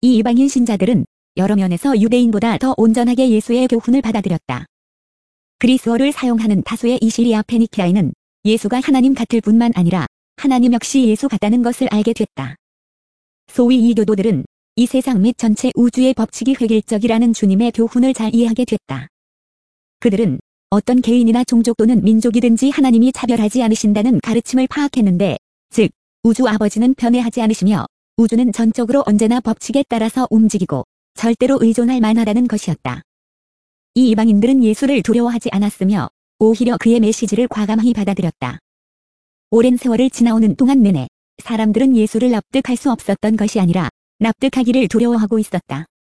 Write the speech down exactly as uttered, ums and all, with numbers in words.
이 이방인 신자들은 여러 면에서 유대인보다 더 온전하게 예수의 교훈을 받아들였다. 그리스어를 사용하는 다수의 이시리아 페니키아인은 예수가 하나님 같을 뿐만 아니라 하나님 역시 예수 같다는 것을 알게 됐다. 소위 이교도들은 이 세상 및 전체 우주의 법칙이 획일적이라는 주님의 교훈을 잘 이해하게 됐다. 그들은 어떤 개인이나 종족 또는 민족이든지 하나님이 차별하지 않으신다는 가르침을 파악했는데, 즉 우주 아버지는 편애하지 않으시며 우주는 전적으로 언제나 법칙에 따라서 움직이고 절대로 의존할 만하다는 것이었다. 이 이방인들은 예수를 두려워하지 않았으며 오히려 그의 메시지를 과감히 받아들였다. 오랜 세월을 지나오는 동안 내내 사람들은 예수를 납득할 수 없었던 것이 아니라 납득하기를 두려워하고 있었다.